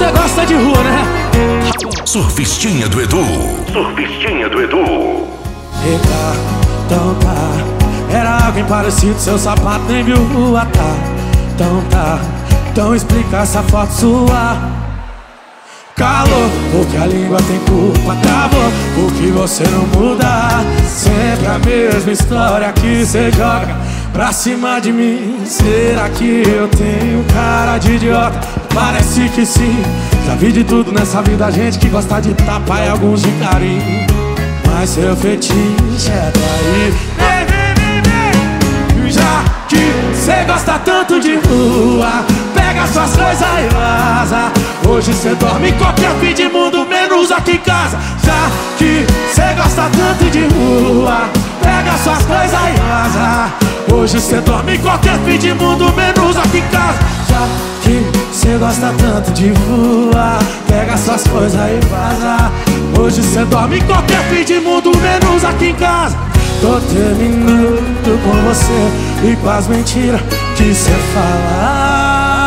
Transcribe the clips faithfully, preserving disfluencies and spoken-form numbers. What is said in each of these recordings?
você gosta de rua, né? Surfistinha do Edu. Surfistinha do Edu. Eita, então tá. Era alguém parecido, seu sapato nem viu rua, tá? Então tá, então explica essa foto sua. Calor, porque a língua tem culpa, travou, porque você não muda. Sempre a mesma história que cê joga pra cima de mim. Será que eu tenho cara de idiota? Parece que sim. Já vi de tudo nessa vida, gente que gosta de tapa e alguns de carinho. Mas seu fetiche é trair. Vem, vem, vem, vem. Já que cê gosta tanto de rua, pega suas coisas e vaza. Hoje cê dorme em qualquer fim de mundo, menos aqui em casa. Já que cê gosta tanto de rua, pega suas coisas e vaza. Hoje cê dorme em qualquer fim de mundo, menos aqui em casa. Já que cê gosta tanto de rua, pega suas coisas e vaza. Hoje cê dorme em qualquer fim de mundo, menos aqui em casa. Tô terminando com você e com as mentiras que cê fala.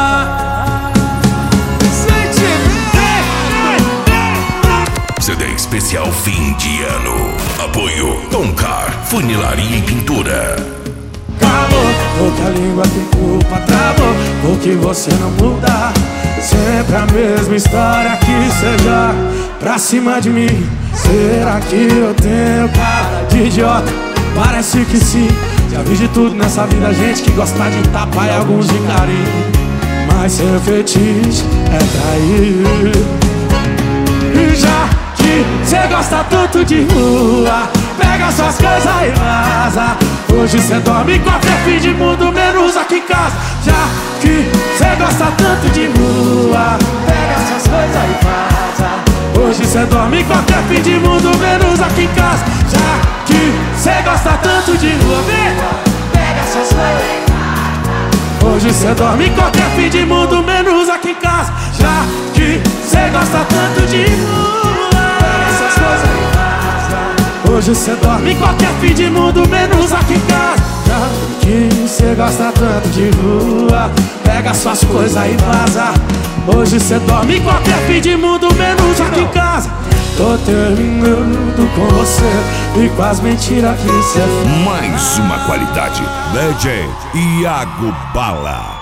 C D especial fim de ano. Apoio Toncar, funilaria e pintura. Calor, porque a língua tem culpa, travou, porque você não muda. Sempre a mesma história que cê joga pra cima de mim. Será que eu tenho cara de idiota? Parece que sim. Já vi de tudo nessa vida, gente que gosta de tapa e alguns de carinho. Mas seu fetiche é trair. E já que cê gosta tanto de rua, pega suas coisas e vaza. Hoje cê dorme em qualquer fim de mundo, menos aqui em casa. Já que cê gosta tanto de rua, pega suas coisas e vaza. Hoje cê dorme em qualquer fim de mundo, menos aqui em casa. Já que cê gosta tanto de rua, vem, pega suas coisas e vaza. Hoje cê dorme em qualquer fim de mundo, menos aqui em casa. Já que cê gosta tanto de rua, pega suas coisas e vaza. Hoje cê dorme em qualquer fim de mundo, menos aqui em casa. Já que cê gosta tanto de rua, pega suas coisas e vaza. Hoje cê dorme em qualquer fim de mundo, menos aqui em casa. Tô terminando com você e com as mentiras que cê faz. Mais uma qualidade. D J Iago Bala.